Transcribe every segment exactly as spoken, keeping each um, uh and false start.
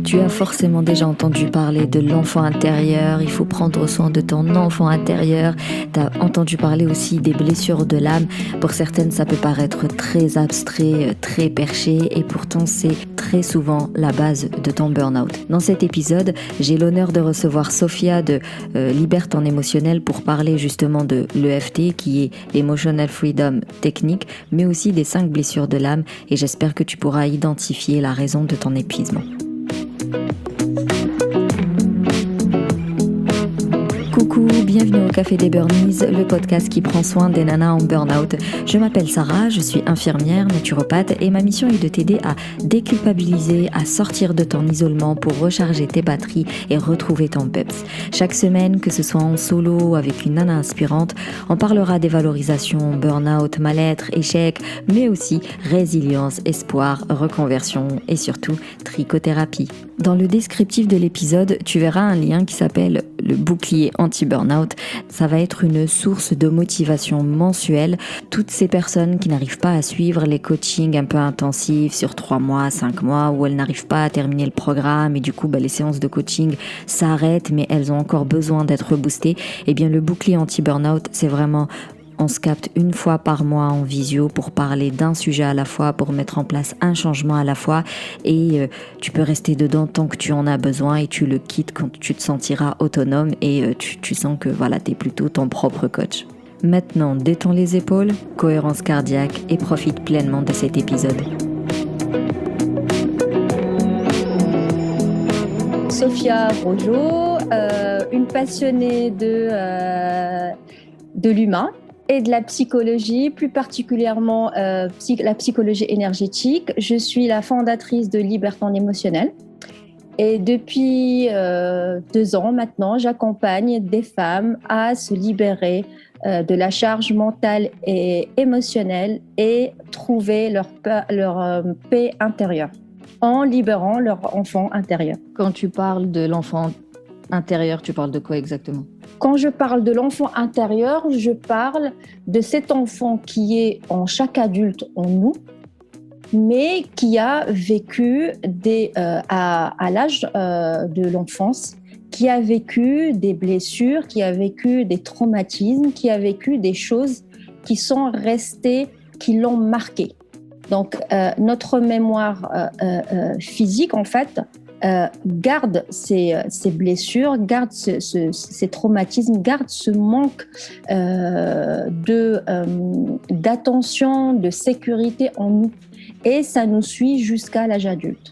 Tu as forcément déjà entendu parler de l'enfant intérieur, il faut prendre soin de ton enfant intérieur. Tu as entendu parler aussi des blessures de l'âme. Pour certaines, ça peut paraître très abstrait, très perché, et pourtant c'est très souvent la base de ton burn-out. Dans cet épisode, j'ai l'honneur de recevoir Sophia de euh, Libère ton émotionnel pour parler justement de l'E F T, qui est l'Emotional Freedom Technique, mais aussi des cinq blessures de l'âme, et j'espère que tu pourras identifier la raison de ton épuisement. Coucou, bienvenue au Café des Burnies, le podcast qui prend soin des nanas en burn-out. Je m'appelle Sarah, je suis infirmière, naturopathe et ma mission est de t'aider à déculpabiliser, à sortir de ton isolement pour recharger tes batteries et retrouver ton peps. Chaque semaine, que ce soit en solo ou avec une nana inspirante, on parlera des valorisations, burn-out, mal-être, échec, mais aussi résilience, espoir, reconversion et surtout trichothérapie. Dans le descriptif de l'épisode, tu verras un lien qui s'appelle le bouclier anti-burnout. Ça va être une source de motivation mensuelle. Toutes ces personnes qui n'arrivent pas à suivre les coachings un peu intensifs sur trois mois, cinq mois, où elles n'arrivent pas à terminer le programme et du coup bah, les séances de coaching s'arrêtent mais elles ont encore besoin d'être boostées. Eh bien le bouclier anti-burnout, c'est vraiment... On se capte une fois par mois en visio pour parler d'un sujet à la fois, pour mettre en place un changement à la fois et euh, tu peux rester dedans tant que tu en as besoin et tu le quittes quand tu te sentiras autonome et euh, tu, tu sens que voilà, tu es plutôt ton propre coach. Maintenant, détends les épaules, cohérence cardiaque et profite pleinement de cet épisode. Sophia Rojo, euh, une passionnée de, euh, de l'humain et de la psychologie, plus particulièrement euh, psy- la psychologie énergétique. Je suis la fondatrice de Libère ton émotionnel. Et depuis euh, deux ans maintenant, j'accompagne des femmes à se libérer euh, de la charge mentale et émotionnelle et trouver leur, pa- leur euh, paix intérieure en libérant leur enfant intérieur. Quand tu parles de l'enfant intérieur, tu parles de quoi exactement ? Quand je parle de l'enfant intérieur, je parle de cet enfant qui est en chaque adulte en nous, mais qui a vécu des, euh, à, à l'âge euh, de l'enfance, qui a vécu des blessures, qui a vécu des traumatismes, qui a vécu des choses qui sont restées, qui l'ont marqué. Donc, euh, notre mémoire euh, euh, physique, en fait, Euh, garde ces, ces blessures, garde ce, ce, ces traumatismes, garde ce manque euh, de, euh, d'attention, de sécurité en nous. Et ça nous suit jusqu'à l'âge adulte.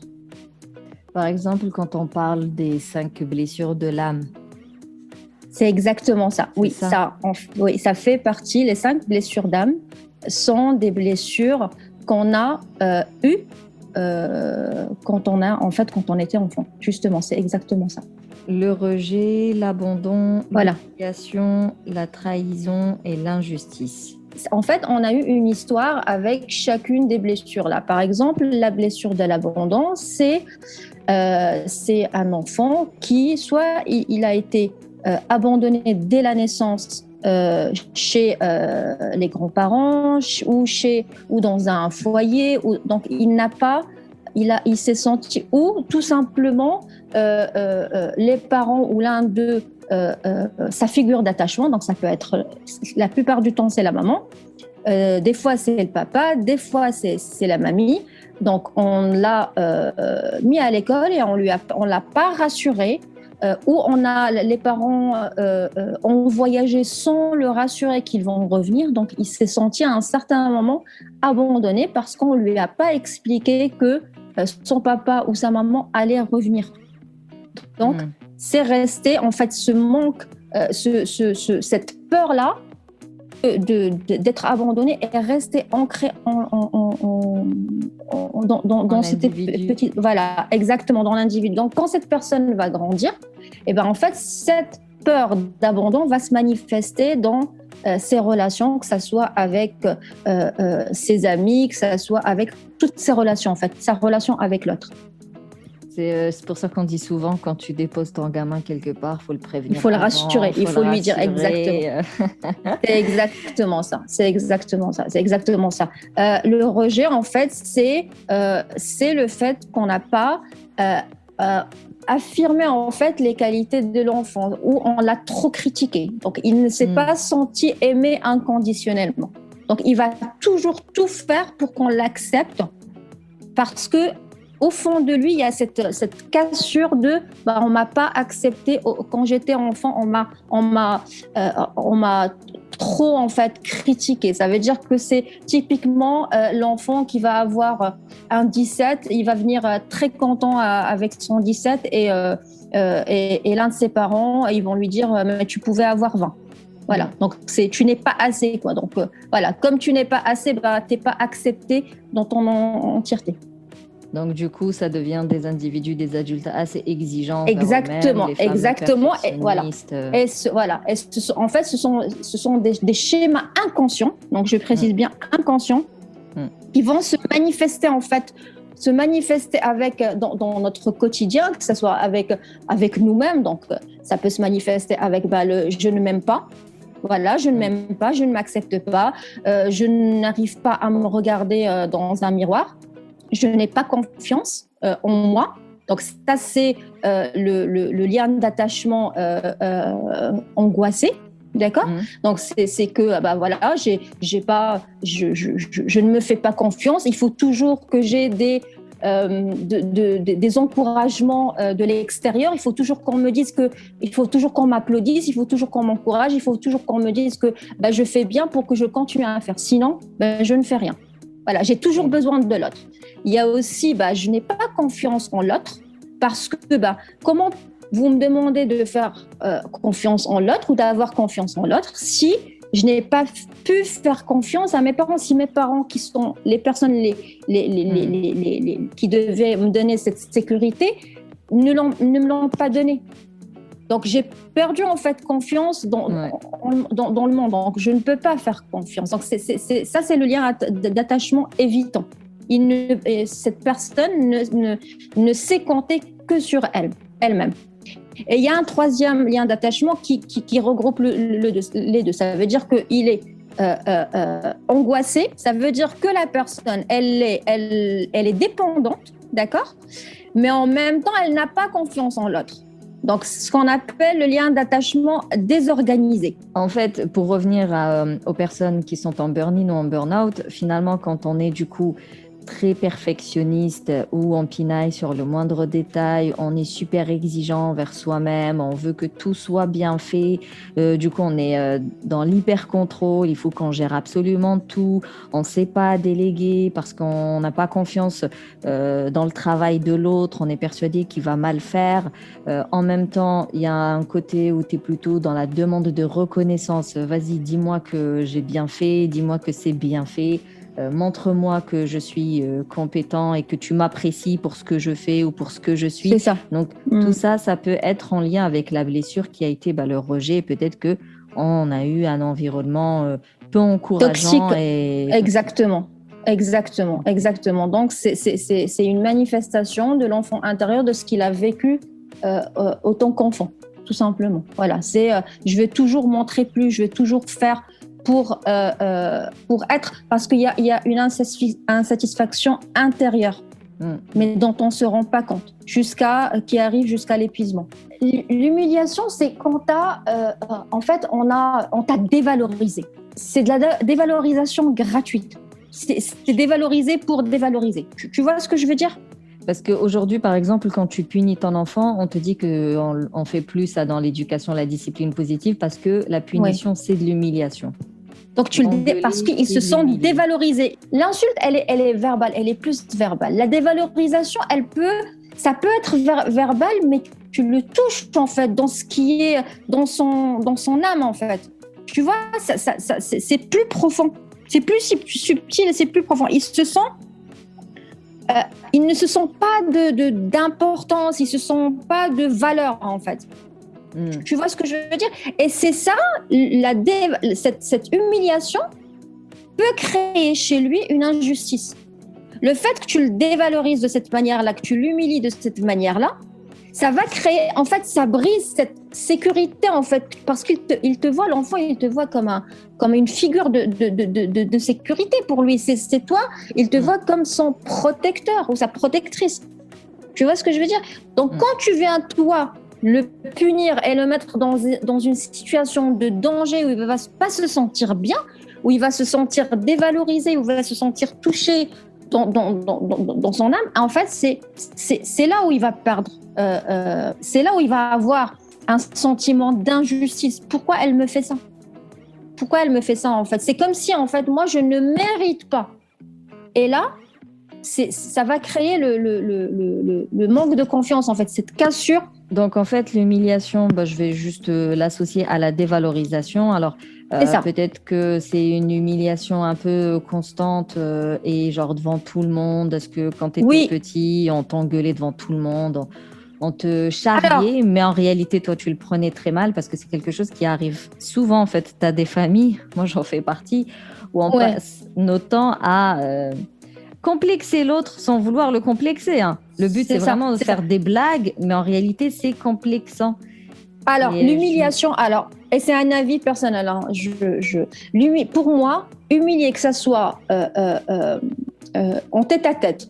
Par exemple, quand on parle des cinq blessures de l'âme. C'est exactement ça. Oui, ça. Ça, en, oui, ça fait partie. Les cinq blessures d'âme sont des blessures qu'on a euh, eues Euh, quand on a, en fait, quand on était enfant. Justement, c'est exactement ça. Le rejet, l'abandon, voilà. l'humiliation, la trahison et l'injustice. En fait, on a eu une histoire avec chacune des blessures là. Par exemple, la blessure de l'abandon, c'est euh, c'est un enfant qui soit il, il a été euh, abandonné dès la naissance. Euh, chez euh, les grands-parents ou, chez, ou dans un foyer. Ou, donc, il n'a pas, il, a, il s'est senti, ou tout simplement, euh, euh, les parents ou l'un d'eux, euh, euh, sa figure d'attachement, donc ça peut être, la plupart du temps, c'est la maman. Euh, des fois, c'est le papa, des fois, c'est, c'est la mamie. Donc, on l'a euh, mis à l'école et on lui a, on l'a pas rassuré. Euh, où on a, les parents euh, euh, ont voyagé sans le rassurer qu'ils vont revenir. Donc, il s'est senti à un certain moment abandonné parce qu'on ne lui a pas expliqué que euh, son papa ou sa maman allait revenir. Donc, mmh. c'est resté, en fait, ce manque, euh, ce, ce, ce, cette peur-là de, de, d'être abandonné est restée ancrée en, en, en, en, dans, dans, dans cette petite... Voilà, exactement, dans l'individu. Donc, quand cette personne va grandir, et ben, en fait, cette peur d'abandon va se manifester dans euh, ses relations, que ce soit avec euh, euh, ses amis, que ce soit avec toutes ses relations, en fait, sa relation avec l'autre. C'est, euh, c'est pour ça qu'on dit souvent, quand tu déposes ton gamin quelque part, il faut le prévenir. Il faut le avant, rassurer, il faut, faut lui dire exactement. Euh... c'est exactement ça, c'est exactement ça, c'est exactement ça. Euh, le rejet, en fait, c'est, euh, c'est le fait qu'on n'a pas euh, euh, affirmer en fait les qualités de l'enfant ou on l'a trop critiqué. Donc, il ne s'est mmh. pas senti aimé inconditionnellement. Donc, il va toujours tout faire pour qu'on l'accepte parce que au fond de lui, il y a cette, cette cassure de bah, on m'a pas accepté quand j'étais enfant, on m'a, on m'a, euh, on m'a trop en fait critiqué. Ça veut dire que c'est typiquement euh, l'enfant qui va avoir un dix-sept, il va venir euh, très content à, avec son dix-sept et, euh, euh, et, et l'un de ses parents, ils vont lui dire mais tu pouvais avoir vingt. Voilà, donc c'est, tu n'es pas assez quoi. Donc euh, voilà, comme tu n'es pas assez, bah, tu n'es pas accepté dans ton en- entièreté. Donc, du coup, ça devient des individus, des adultes assez exigeants. Exactement, eux-mêmes, exactement. Et voilà. Et ce, voilà. Et ce, en fait, ce sont, ce sont des, des schémas inconscients. Donc, je précise mmh. bien inconscients, mmh. qui vont se manifester en fait, se manifester avec dans, dans notre quotidien, que ce soit avec avec nous-mêmes. Donc, ça peut se manifester avec bah, le je ne m'aime pas. Voilà, je ne m'aime pas, je ne m'accepte pas, euh, je n'arrive pas à me regarder euh, dans un miroir. Je n'ai pas confiance euh, en moi. Donc, ça, c'est euh, le, le, le lien d'attachement euh, euh, angoissé. D'accord ? Mmh. Donc, c'est, c'est que, bah, voilà, j'ai, j'ai pas, je, je, je, je ne me fais pas confiance. Il faut toujours que j'ai des, euh, de, de, de, des encouragements euh, de l'extérieur. Il faut toujours qu'on me dise que, il faut toujours qu'on m'applaudisse, il faut toujours qu'on m'encourage, il faut toujours qu'on me dise que bah, je fais bien pour que je continue à faire. Sinon, bah, je ne fais rien. Voilà, j'ai toujours besoin de l'autre. Il y a aussi, bah, je n'ai pas confiance en l'autre parce que, bah, comment vous me demandez de faire euh, confiance en l'autre ou d'avoir confiance en l'autre si je n'ai pas pu faire confiance à mes parents, si mes parents qui sont les personnes les, les, les, mmh. les, les, les, les, qui devaient me donner cette sécurité ne, l'ont, ne me l'ont pas donnée. Donc, j'ai perdu en fait confiance dans, ouais. dans, dans le monde. Donc, je ne peux pas faire confiance. Donc, c'est, c'est, c'est, ça, c'est le lien d'attachement évitant. Il ne, cette personne ne, ne, ne sait compter que sur elle, elle-même. Et il y a un troisième lien d'attachement qui, qui, qui regroupe le, le, le, les deux. Ça veut dire qu'il est euh, euh, euh, angoissé. Ça veut dire que la personne, elle est, elle, elle est dépendante, d'accord ? Mais en même temps, elle n'a pas confiance en l'autre. Donc, ce qu'on appelle le lien d'attachement désorganisé. En fait, pour revenir à, euh, aux personnes qui sont en burn-in ou en burn-out, finalement, quand on est du coup très perfectionniste ou on pinaille sur le moindre détail, on est super exigeant envers soi-même, on veut que tout soit bien fait, euh, du coup on est euh, dans l'hyper-contrôle, il faut qu'on gère absolument tout, on ne sait pas déléguer parce qu'on n'a pas confiance euh, dans le travail de l'autre, on est persuadé qu'il va mal faire. Euh, en même temps, il y a un côté où tu es plutôt dans la demande de reconnaissance, vas-y, dis-moi que j'ai bien fait, dis-moi que c'est bien fait. Euh, montre-moi que je suis euh, compétent et que tu m'apprécies pour ce que je fais ou pour ce que je suis. C'est ça. Donc, mmh. tout ça, ça peut être en lien avec la blessure qui a été bah, le rejet. Peut-être qu'on a eu un environnement euh, peu encourageant. Toxique. Et... Exactement. Exactement. Exactement. Donc, c'est, c'est, c'est, c'est une manifestation de l'enfant intérieur, de ce qu'il a vécu euh, euh, autant qu'enfant, tout simplement. Voilà. C'est, euh, je vais toujours montrer plus, je vais toujours faire pour, euh, euh, pour être, parce qu'il y a, il y a une insatisfaction intérieure, mmh. mais dont on ne se rend pas compte, jusqu'à, qui arrive jusqu'à l'épuisement. L'humiliation, c'est quand t'as, euh, en fait, on, a, on t'a dévalorisé. C'est de la dévalorisation gratuite. C'est, c'est dévalorisé pour dévaloriser. Tu, tu vois ce que je veux dire ? Parce qu'aujourd'hui, par exemple, quand tu punis ton enfant, on te dit qu'on on fait plus ça dans l'éducation, la discipline positive, parce que la punition, ouais. c'est de l'humiliation. Donc, tu le dé- parce qu'ils se sentent dévalorisés. L'insulte, elle est, elle est verbale, elle est plus verbale. La dévalorisation, elle peut, ça peut être ver- verbal, mais tu le touches, en fait, dans ce qui est, dans son, dans son âme, en fait. Tu vois, ça, ça, ça, c'est, c'est plus profond. C'est plus subtil et c'est plus profond. Ils se sentent Euh, ils ne se sentent pas de, de, d'importance, ils ne se sentent pas de valeur, en fait. Mm. Tu vois ce que je veux dire ? Et c'est ça, la dé- cette, cette humiliation peut créer chez lui une injustice. Le fait que tu le dévalorises de cette manière-là, que tu l'humilies de cette manière-là, ça va créer, en fait, ça brise cette sécurité, en fait, parce qu'il te, il te voit, l'enfant, il te voit comme, un, comme une figure de, de, de, de, de sécurité pour lui. C'est, c'est toi, il te mmh. voit comme son protecteur ou sa protectrice. Tu vois ce que je veux dire? Donc, mmh. quand tu viens, toi, le punir et le mettre dans, dans une situation de danger où il ne va pas se sentir bien, où il va se sentir dévalorisé, où il va se sentir touché dans, dans, dans, dans, dans son âme, en fait, c'est, c'est, c'est là où il va perdre. Euh, euh, c'est là où il va avoir un sentiment d'injustice. Pourquoi elle me fait ça? Pourquoi elle me fait ça, en fait? C'est comme si, en fait, moi, je ne mérite pas. Et là, c'est, ça va créer le, le, le, le, le manque de confiance, en fait, cette cassure. Donc, en fait, l'humiliation, bah, je vais juste euh, l'associer à la dévalorisation. Alors, euh, peut-être que c'est une humiliation un peu constante euh, et genre devant tout le monde. Est-ce que quand tu étais oui. petit, on t'engueulait devant tout le monde, on, on te charriait, Alors, mais en réalité, toi, tu le prenais très mal parce que c'est quelque chose qui arrive souvent. En fait, tu as des familles, moi j'en fais partie, où on ouais. passe notre temps à... Euh, complexer l'autre sans vouloir le complexer. Hein. Le but, c'est, c'est vraiment ça, de faire ça. des blagues, mais en réalité, c'est complexant. Alors, et l'humiliation, je... alors, et c'est un avis personnel, hein, je, je, l'humi... pour moi, humilier, que ça soit euh, euh, euh, euh, en tête à tête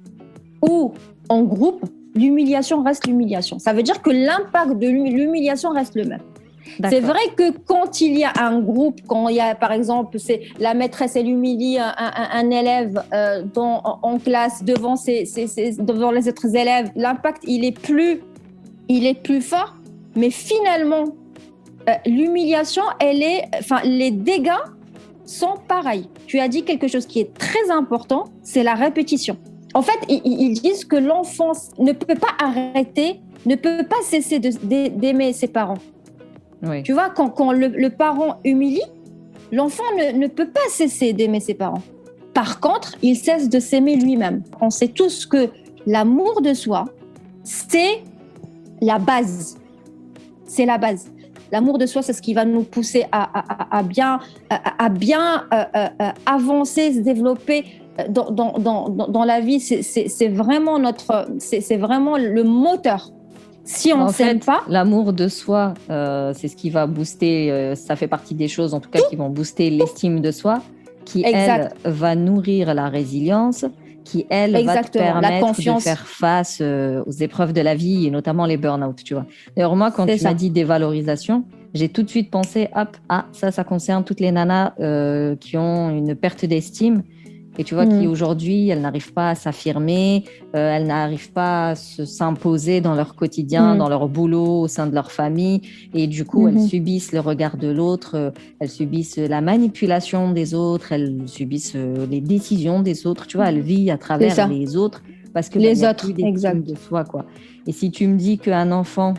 ou en groupe, l'humiliation reste l'humiliation. Ça veut dire que l'impact de l'humiliation reste le même. D'accord. C'est vrai que quand il y a un groupe, quand il y a par exemple c'est la maîtresse, elle humilie un, un, un élève euh, dans, en, en classe devant, ses, ses, ses, devant les autres élèves, l'impact il est plus, il est plus fort. Mais finalement, euh, l'humiliation, elle est, enfin les dégâts sont pareils. Tu as dit quelque chose qui est très important, c'est la répétition. En fait, ils, ils disent que l'enfant ne peut pas arrêter, ne peut pas cesser de, de, d'aimer ses parents. Oui. Tu vois, quand, quand le, le parent humilie, l'enfant ne, ne peut pas cesser d'aimer ses parents. Par contre, il cesse de s'aimer lui-même. On sait tous que l'amour de soi, c'est la base. C'est la base. L'amour de soi, c'est ce qui va nous pousser à, à, à bien, à, à bien euh, euh, avancer, se développer dans, dans, dans, dans la vie. C'est, c'est, c'est, vraiment notre, c'est, c'est vraiment le moteur. Si on ne s'aime pas, l'amour de soi, euh, c'est ce qui va booster, euh, ça fait partie des choses en tout cas qui vont booster l'estime de soi, qui exact. elle va nourrir la résilience, qui elle Exactement. va te permettre de faire face euh, aux épreuves de la vie et notamment les burn-out, tu vois. D'ailleurs moi quand c'est tu ça. m'as dit dévalorisation, j'ai tout de suite pensé hop, ah ça ça concerne toutes les nanas euh, qui ont une perte d'estime. Et tu vois mmh. qui aujourd'hui, elles n'arrivent pas à s'affirmer, euh, elles n'arrivent pas à se, s'imposer dans leur quotidien, mmh. dans leur boulot, au sein de leur famille. Et du coup, mmh. elles subissent le regard de l'autre, euh, elles subissent la manipulation des autres, elles subissent euh, les décisions des autres. Tu vois, elles vivent à travers les autres parce que les bah, autres, il y a plus d'estime de soi, quoi. Et si tu me dis qu'un enfant,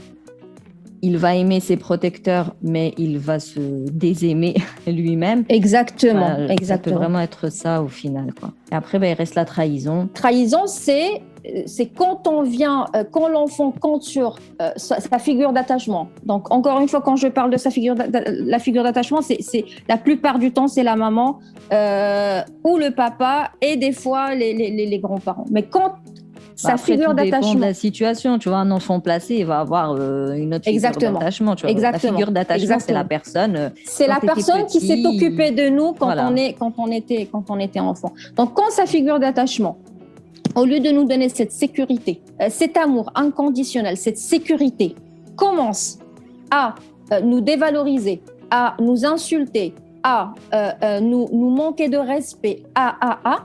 il va aimer ses protecteurs, mais il va se désaimer lui-même. Exactement, bah, exactement. Ça peut vraiment être ça au final, quoi. Et après, bah, il reste la trahison. Trahison, c'est, c'est quand on vient, quand l'enfant compte sur euh, sa, sa figure d'attachement. Donc, encore une fois, quand je parle de sa figure, la figure d'attachement, c'est, c'est la plupart du temps, c'est la maman euh, ou le papa et des fois les, les, les, les grands-parents. Mais quand sa Après, figure tout d'attachement. dépend de la situation. Tu vois, un enfant placé, il va avoir euh, une autre Exactement. figure d'attachement. Tu vois. Exactement. La figure d'attachement, Exactement. c'est la personne. Euh, c'est la personne petit, qui s'est occupée de nous quand, voilà. on est, quand, on était, quand on était enfant. Donc, quand sa figure d'attachement, au lieu de nous donner cette sécurité, euh, cet amour inconditionnel, cette sécurité, commence à euh, nous dévaloriser, à nous insulter, à euh, euh, nous, nous manquer de respect, à, à, à,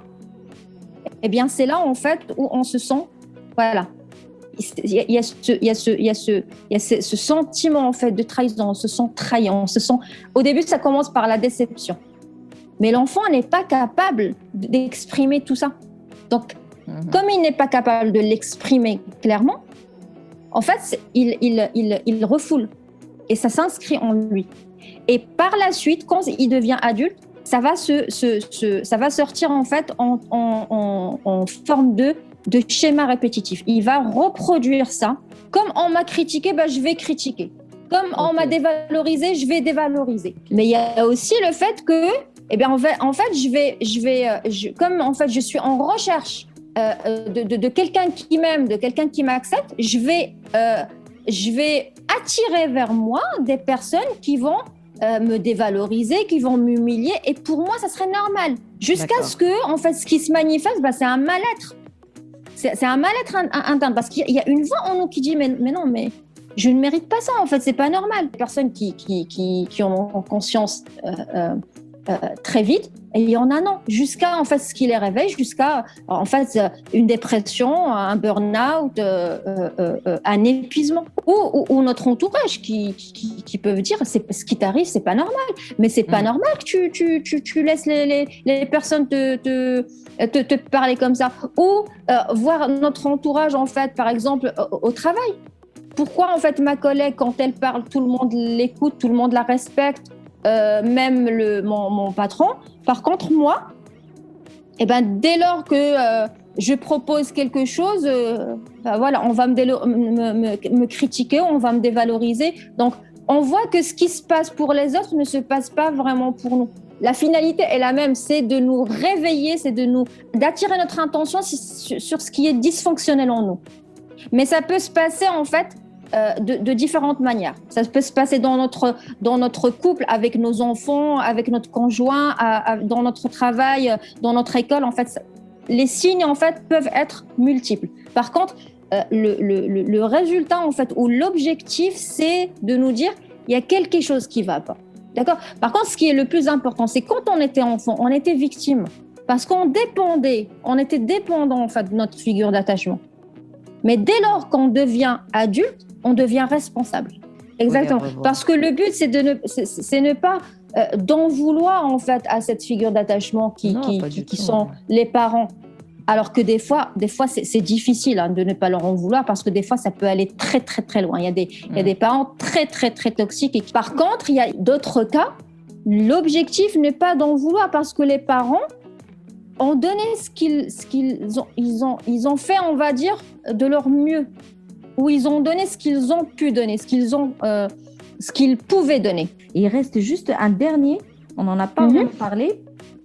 eh bien, c'est là, en fait, où on se sent, voilà, il y a, il y a, ce, il y a, ce, il y a, ce, il y a ce, ce sentiment, en fait, de trahison, on se sent trahi, on se sent... Au début, ça commence par la déception. Mais l'enfant n'est pas capable d'exprimer tout ça. Donc, mmh. comme il n'est pas capable de l'exprimer clairement, en fait, il, il, il, il refoule. Et ça s'inscrit en lui. Et par la suite, quand il devient adulte, ça va, se, se, se, ça va sortir en fait en, en, en, en forme de, de schéma répétitif. Il va reproduire ça. Comme on m'a critiqué, ben je vais critiquer. Comme okay. on m'a dévalorisé, je vais dévaloriser. Mais il y a aussi le fait que, eh bien, en fait, en fait je vais, je vais, je, comme en fait, je suis en recherche euh, de, de, de quelqu'un qui m'aime, de quelqu'un qui m'accepte, je vais, euh, je vais attirer vers moi des personnes qui vont Euh, me dévaloriser, qui vont m'humilier, et pour moi ça serait normal jusqu'à D'accord. ce que en fait ce qui se manifeste, bah, c'est un mal-être, c'est, c'est un mal-être interne parce qu'il y a une voix en nous qui dit mais, mais non, mais je ne mérite pas ça, en fait, c'est pas normal. Les personnes qui, qui, qui, qui en ont conscience euh, euh, euh, très vite, et il y en a non, jusqu'à en fait ce qui les réveille, jusqu'à en fait une dépression, un burn-out, euh, euh, euh, un épuisement, ou, ou, ou notre entourage qui, qui, qui peuvent dire c'est, ce qui t'arrive, c'est pas normal, mais c'est pas mmh. normal que tu, tu, tu, tu laisses les, les, les personnes te, te, te, te parler comme ça, ou euh, voir notre entourage en fait, par exemple au, au travail. Pourquoi en fait ma collègue, quand elle parle, tout le monde l'écoute, tout le monde la respecte, euh, même le, mon, mon patron. Par contre, moi, eh ben, dès lors que euh, je propose quelque chose, euh, ben voilà, on va me, délo- me, me, me critiquer, on va me dévaloriser. Donc, on voit que ce qui se passe pour les autres ne se passe pas vraiment pour nous. La finalité est la même, c'est de nous réveiller, c'est de nous, d'attirer notre attention sur, sur ce qui est dysfonctionnel en nous. Mais ça peut se passer en fait euh, de, de différentes manières. Ça peut se passer dans notre, dans notre couple, avec nos enfants, avec notre conjoint, à, à, dans notre travail, dans notre école. En fait, ça, les signes en fait peuvent être multiples. Par contre, euh, le, le, le résultat en fait ou l'objectif, c'est de nous dire il y a quelque chose qui ne va pas. D'accord ? Par contre, ce qui est le plus important, c'est quand on était enfant, on était victime parce qu'on dépendait, on était dépendant en fait de notre figure d'attachement. Mais dès lors qu'on devient adulte, on devient responsable. Exactement. Oui, parce que le but, c'est de ne, c'est, c'est ne pas euh, d'en vouloir en fait à cette figure d'attachement qui, non, qui, qui, qui sont les parents. Alors que des fois, des fois c'est, c'est difficile hein, de ne pas leur en vouloir parce que des fois, ça peut aller très, très, très loin. Il y a des, mmh. il y a des parents très, très, très toxiques. Et par contre, il y a d'autres cas, l'objectif n'est pas d'en vouloir parce que les parents ont donné ce qu'ils, ce qu'ils ont, ils ont, ils ont fait, on va dire, de leur mieux. Ou ils ont donné ce qu'ils ont pu donner, ce qu'ils ont, euh, ce qu'ils pouvaient donner. Et il reste juste un dernier, on n'en a pas mm-hmm. encore parlé,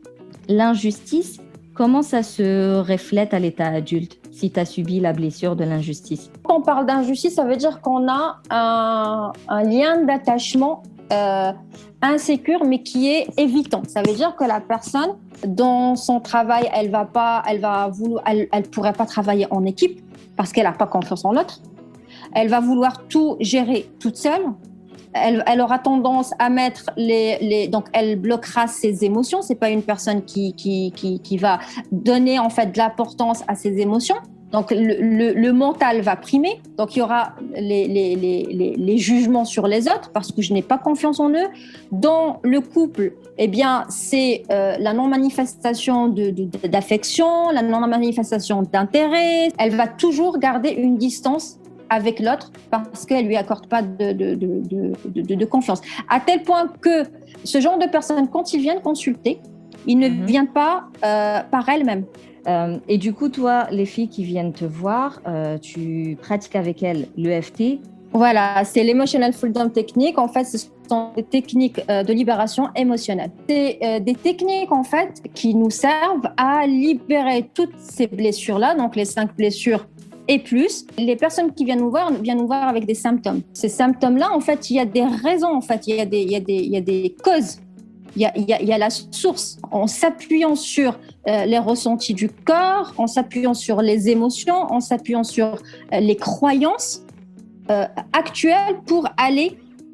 l'injustice. Comment ça se reflète à l'état adulte si tu as subi la blessure de l'injustice? Quand on parle d'injustice, ça veut dire qu'on a un, un lien d'attachement euh, insécure, mais qui est évitant. Ça veut dire que la personne, dans son travail, elle va pas, elle va vouloir, elle, elle pourrait pas travailler en équipe parce qu'elle a pas confiance en l'autre. Elle va vouloir tout gérer toute seule. Elle, elle aura tendance à mettre les, les, donc elle bloquera ses émotions. C'est pas une personne qui, qui, qui, qui va donner en fait de l'importance à ses émotions. Donc le, le, le mental va primer. Donc il y aura les, les, les, les, les jugements sur les autres parce que je n'ai pas confiance en eux. Dans le couple, eh bien c'est euh, la non-manifestation de, de, d'affection, la non-manifestation d'intérêt. Elle va toujours garder une distance avec l'autre parce qu'elle lui accorde pas de, de, de, de, de, de confiance. À tel point que ce genre de personnes, quand ils viennent consulter, ils ne mmh. viennent pas euh, par elles-mêmes. Euh, et du coup, toi, les filles qui viennent te voir, euh, tu pratiques avec elles l'E F T. Voilà, c'est l'Emotional Freedom Technique. En fait, ce sont des techniques euh, de libération émotionnelle. C'est euh, des techniques, en fait, qui nous servent à libérer toutes ces blessures-là, donc les cinq blessures et plus. Les personnes qui viennent nous voir viennent nous voir avec des symptômes. Ces symptômes-là, en fait, il y a des raisons, en fait, il y a des, il y a des, il y a des causes. Il y a, il y a, il y a la source. En s'appuyant sur euh, les ressentis du corps, en s'appuyant sur les émotions, en s'appuyant sur euh, les croyances euh, actuelles pour aller,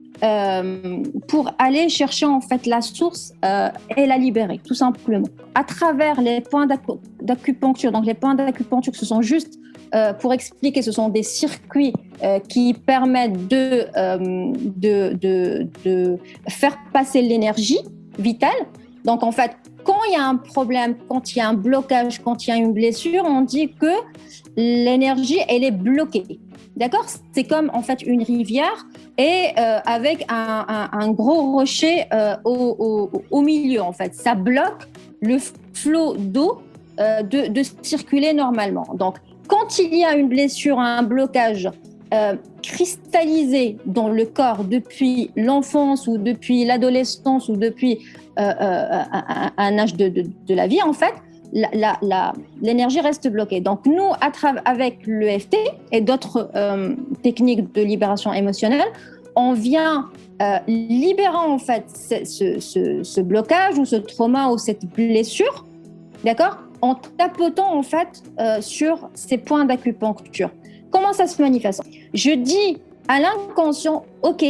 euh, pour aller chercher en fait la source euh, et la libérer, tout simplement. À travers les points d'acu- d'acupuncture, donc les points d'acupuncture, ce sont juste Euh, pour expliquer, ce sont des circuits euh, qui permettent de, euh, de, de, de faire passer l'énergie vitale. Donc, en fait, quand il y a un problème, quand il y a un blocage, quand il y a une blessure, on dit que l'énergie, elle est bloquée. D'accord ? C'est comme, en fait, une rivière et euh, avec un, un, un gros rocher euh, au, au, au milieu, en fait. Ça bloque le flot d'eau euh, de, de circuler normalement. Donc, quand il y a une blessure, un blocage euh, cristallisé dans le corps depuis l'enfance ou depuis l'adolescence ou depuis euh, euh, un, un âge de, de, de la vie, en fait, la, la, la, l'énergie reste bloquée. Donc nous, à tra- avec l'E F T et d'autres euh, techniques de libération émotionnelle, on vient euh, libérant en fait ce, ce, ce, ce blocage ou ce trauma ou cette blessure, d'accord ? en tapotant en fait euh, sur ces points d'acupuncture. Comment ça se manifeste? Je dis à l'inconscient, ok,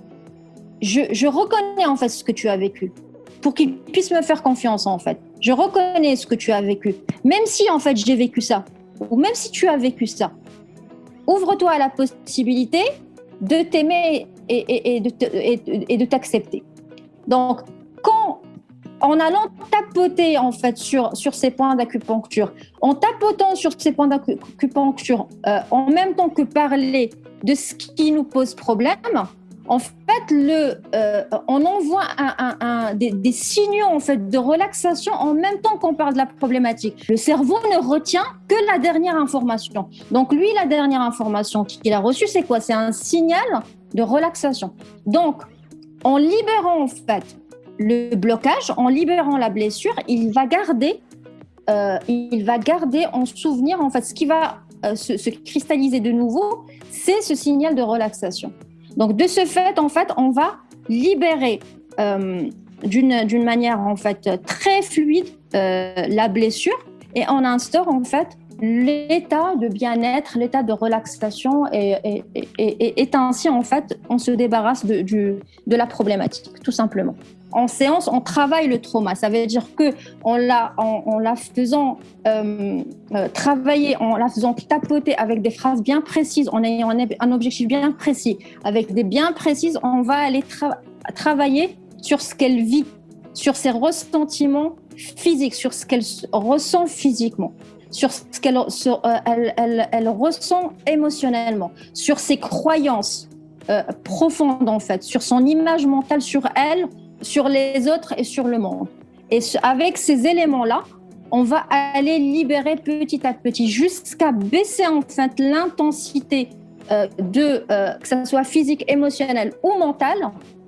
je, je reconnais en fait ce que tu as vécu, pour qu'il puisse me faire confiance en fait. Je reconnais ce que tu as vécu, même si en fait j'ai vécu ça, ou même si tu as vécu ça. Ouvre-toi à la possibilité de t'aimer et, et, et, de, te, et, et de t'accepter. Donc, quand, en allant tapoter en fait sur, sur ces points d'acupuncture, en tapotant sur ces points d'acupuncture, euh, en même temps que parler de ce qui nous pose problème, en fait, le, euh, on envoie un, un, un, des, des signaux en fait, de relaxation en même temps qu'on parle de la problématique. Le cerveau ne retient que la dernière information. Donc lui, la dernière information qu'il a reçue, c'est quoi? C'est un signal de relaxation. Donc, en libérant en fait le blocage, en libérant la blessure, il va garder, euh, il va garder en souvenir en fait ce qui va euh, se, se cristalliser de nouveau, c'est ce signal de relaxation. Donc, de ce fait, en fait, on va libérer euh, d'une, d'une manière en fait très fluide euh, la blessure et on instaure en fait l'état de bien-être, l'état de relaxation et, et, et, et, et ainsi en fait, on se débarrasse de, du, de la problématique, tout simplement. En séance, on travaille le trauma. Ça veut dire que en la, en, en la faisant euh, euh, travailler, en la faisant tapoter avec des phrases bien précises, en ayant un, un objectif bien précis, avec des bien précises, on va aller tra- travailler sur ce qu'elle vit, sur ses ressentiments physiques, sur ce qu'elle ressent physiquement, sur ce qu'elle sur, euh, elle, elle, elle ressent émotionnellement, sur ses croyances euh, profondes en fait, sur son image mentale, sur elle, sur les autres et sur le monde. Et avec ces éléments-là, on va aller libérer petit à petit jusqu'à baisser en fait l'intensité euh, de, euh, que ça soit physique, émotionnelle ou mentale,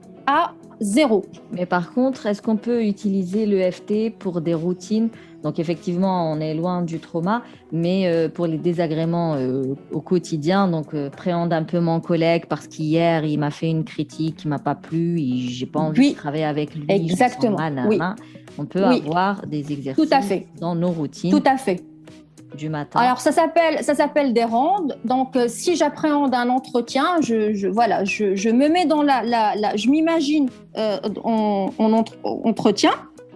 à zéro. Mais par contre, est-ce qu'on peut utiliser l'E F T pour des routines? Donc effectivement, on est loin du trauma, mais euh, pour les désagréments euh, au quotidien, donc euh, préhende un peu mon collègue parce qu'hier, il m'a fait une critique qui ne m'a pas plu et je n'ai pas envie oui. de travailler avec lui. Exactement. Je me sens mal, oui. Main. On peut oui. avoir des exercices Tout à fait. dans nos routines. Tout à fait. Du matin. Alors ça s'appelle ça s'appelle des rondes. Donc euh, si j'appréhende un entretien, je, je voilà, je, je me mets dans la la, la je m'imagine euh, en, en entre, entretien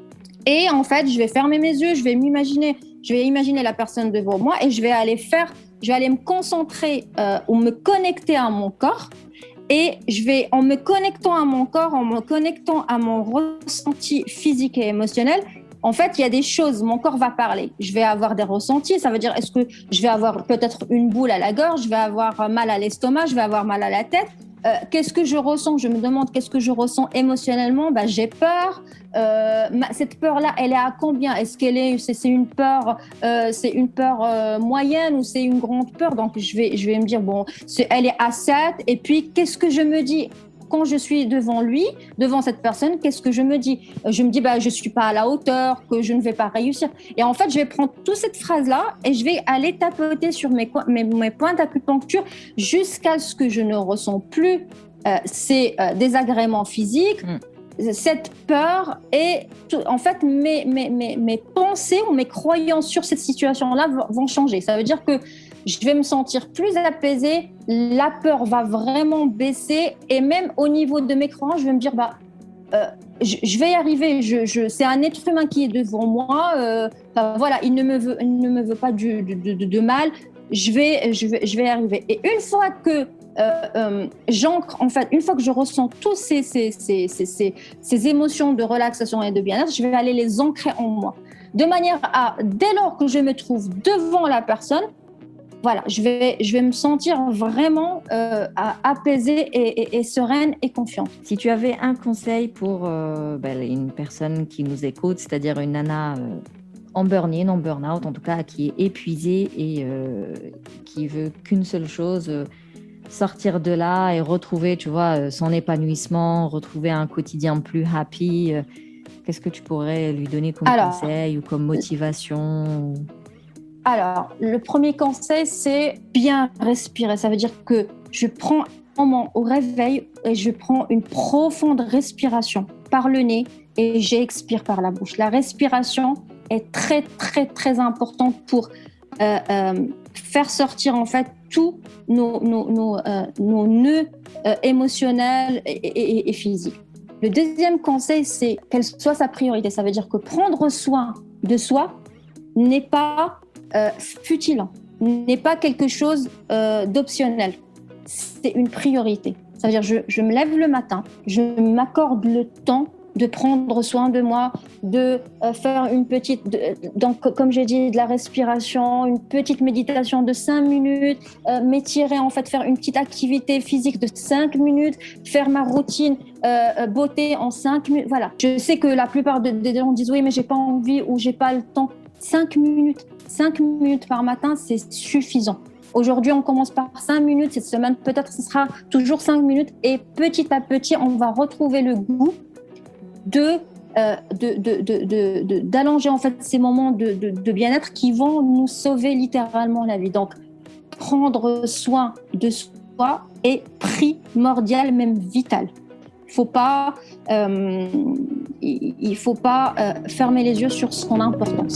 et en fait je vais fermer mes yeux, je vais m'imaginer, je vais imaginer la personne devant moi et je vais aller faire, je vais aller me concentrer euh, ou me connecter à mon corps. Et je vais, en me connectant à mon corps, en me connectant à mon ressenti physique et émotionnel, en fait, il y a des choses, mon corps va parler. Je vais avoir des ressentis, ça veut dire, est-ce que je vais avoir peut-être une boule à la gorge, je vais avoir mal à l'estomac, je vais avoir mal à la tête. Euh, qu'est-ce que je ressens? Je me demande qu'est-ce que je ressens émotionnellement. Ben, j'ai peur. Euh, ma, cette peur-là, elle est à combien? Est-ce qu'elle est, c'est, c'est une peur, euh, c'est une peur euh, moyenne ou c'est une grande peur? Donc, je vais, je vais me dire, bon, c'est, elle est à sept. Et puis, qu'est-ce que je me dis? Quand je suis devant lui, devant cette personne, qu'est-ce que je me dis? Je me dis, bah, je ne suis pas à la hauteur, que je ne vais pas réussir. Et en fait, je vais prendre toute cette phrase-là et je vais aller tapoter sur mes, mes, mes points d'acupuncture jusqu'à ce que je ne ressens plus euh, ces euh, désagréments physiques, mmh. cette peur. Et tout, en fait, mes, mes, mes, mes pensées ou mes croyances sur cette situation-là vont changer. Ça veut dire que je vais me sentir plus apaisée, la peur va vraiment baisser et même au niveau de mes croyances, je vais me dire bah, euh, je, je vais y arriver, je, je, c'est un être humain qui est devant moi, euh, bah, voilà, il ne me veut, il ne me veut pas du, de, de, de mal, je vais, je, vais, je vais y arriver. Et une fois que euh, euh, j'ancre, en fait, une fois que je ressens tous ces, ces, ces, ces, ces, ces émotions de relaxation et de bien-être, je vais aller les ancrer en moi. De manière à, dès lors que je me trouve devant la personne, voilà, je vais, je vais me sentir vraiment euh, apaisée et, et, et sereine et confiante. Si tu avais un conseil pour euh, ben, une personne qui nous écoute, c'est-à-dire une nana euh, en burn-in, en burn-out, en tout cas, qui est épuisée et euh, qui veut qu'une seule chose, euh, sortir de là et retrouver, tu vois, son épanouissement, retrouver un quotidien plus happy, euh, qu'est-ce que tu pourrais lui donner comme Alors, conseil ou comme motivation ? Alors, le premier conseil, c'est bien respirer. Ça veut dire que je prends un moment au réveil et je prends une profonde respiration par le nez et j'expire par la bouche. La respiration, est très, très, très importante pour euh, euh, faire sortir en fait tous nos, nos, nos, euh, nos nœuds euh, émotionnels et, et, et physiques. Le deuxième conseil, c'est qu'elle soit sa priorité. Ça veut dire que prendre soin de soi n'est pas euh, futile, n'est pas quelque chose euh, d'optionnel. C'est une priorité. Ça veut dire que je, je me lève le matin, je m'accorde le temps de prendre soin de moi, de euh, faire une petite, de, donc, comme j'ai dit, de la respiration, une petite méditation de cinq minutes, euh, m'étirer, en fait, faire une petite activité physique de cinq minutes, faire ma routine euh, beauté en cinq minutes. Voilà. Je sais que la plupart des gens disent oui, mais j'ai pas envie ou j'ai pas le temps. cinq minutes, cinq minutes par matin, c'est suffisant. Aujourd'hui, on commence par cinq minutes. Cette semaine, peut-être ce sera toujours cinq minutes. Et petit à petit, on va retrouver le goût de, euh, de, de, de, de, de, d'allonger en fait ces moments de, de, de bien-être qui vont nous sauver littéralement la vie. Donc, prendre soin de soi est primordial, même vital. Il faut pas, euh, il faut pas euh, fermer les yeux sur son importance.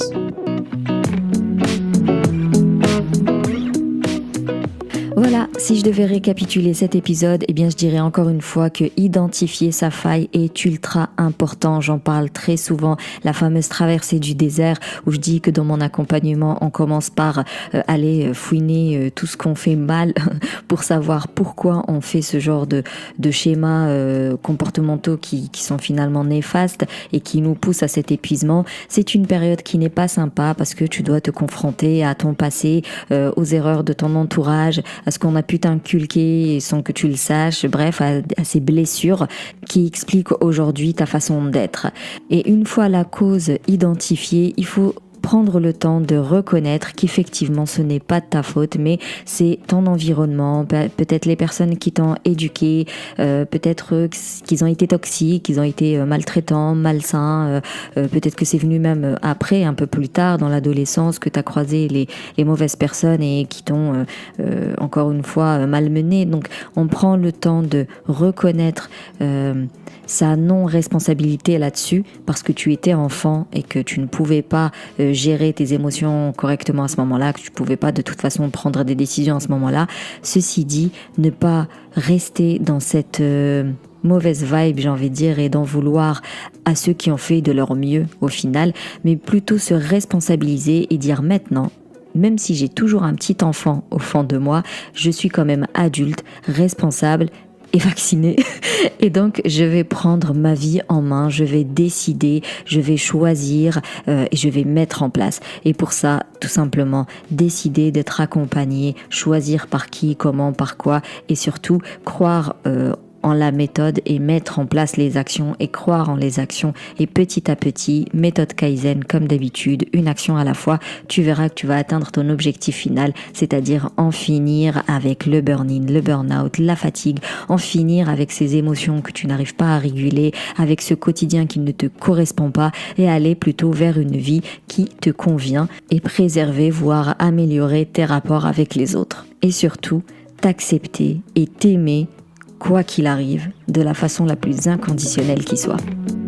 Voilà, si je devais récapituler cet épisode, eh bien je dirais encore une fois que identifier sa faille est ultra important. J'en parle très souvent, la fameuse traversée du désert, où je dis que dans mon accompagnement, on commence par euh, aller fouiner euh, tout ce qu'on fait mal pour savoir pourquoi on fait ce genre de, de schémas euh, comportementaux qui, qui sont finalement néfastes et qui nous poussent à cet épuisement. C'est une période qui n'est pas sympa parce que tu dois te confronter à ton passé, euh, aux erreurs de ton entourage, à ce qu'on a pu t'inculquer sans que tu le saches, bref, à, à ces blessures qui expliquent aujourd'hui ta façon d'être. Et une fois la cause identifiée, il faut prendre le temps de reconnaître qu'effectivement ce n'est pas de ta faute, mais c'est ton environnement, peut-être les personnes qui t'ont éduqué, euh, peut-être qu'ils ont été toxiques, qu'ils ont été maltraitants, malsains, euh, euh, peut-être que c'est venu même après, un peu plus tard dans l'adolescence, que tu as croisé les, les mauvaises personnes et qui t'ont euh, euh, encore une fois malmené. Donc on prend le temps de reconnaître euh, sa non-responsabilité là-dessus parce que tu étais enfant et que tu ne pouvais pas euh, gérer tes émotions correctement à ce moment-là, que tu ne pouvais pas de toute façon prendre des décisions à ce moment-là. Ceci dit, ne pas rester dans cette euh, mauvaise vibe, j'ai envie de dire, et d'en vouloir à ceux qui ont fait de leur mieux au final, mais plutôt se responsabiliser et dire maintenant, même si j'ai toujours un petit enfant au fond de moi, je suis quand même adulte, responsable et vaccinée et donc je vais prendre ma vie en main, je vais décider, je vais choisir euh, et je vais mettre en place. Et pour ça, tout simplement, décider d'être accompagné, choisir par qui, comment, par quoi et surtout croire euh, en la méthode et mettre en place les actions et croire en les actions et petit à petit, méthode Kaizen comme d'habitude, une action à la fois, tu verras que tu vas atteindre ton objectif final, c'est-à-dire en finir avec le burn-in, le burn-out, la fatigue, en finir avec ces émotions que tu n'arrives pas à réguler, avec ce quotidien qui ne te correspond pas et aller plutôt vers une vie qui te convient et préserver, voire améliorer tes rapports avec les autres. Et surtout, t'accepter et t'aimer quoi qu'il arrive, de la façon la plus inconditionnelle qui soit.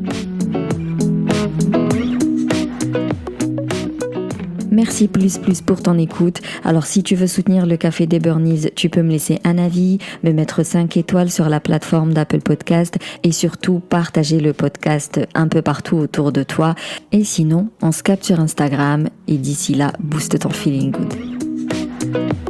Merci plus plus pour ton écoute. Alors si tu veux soutenir le Café des Burnies, tu peux me laisser un avis, me mettre cinq étoiles sur la plateforme d'Apple Podcast et surtout partager le podcast un peu partout autour de toi. Et sinon, on se capte sur Instagram et d'ici là, booste ton feeling good.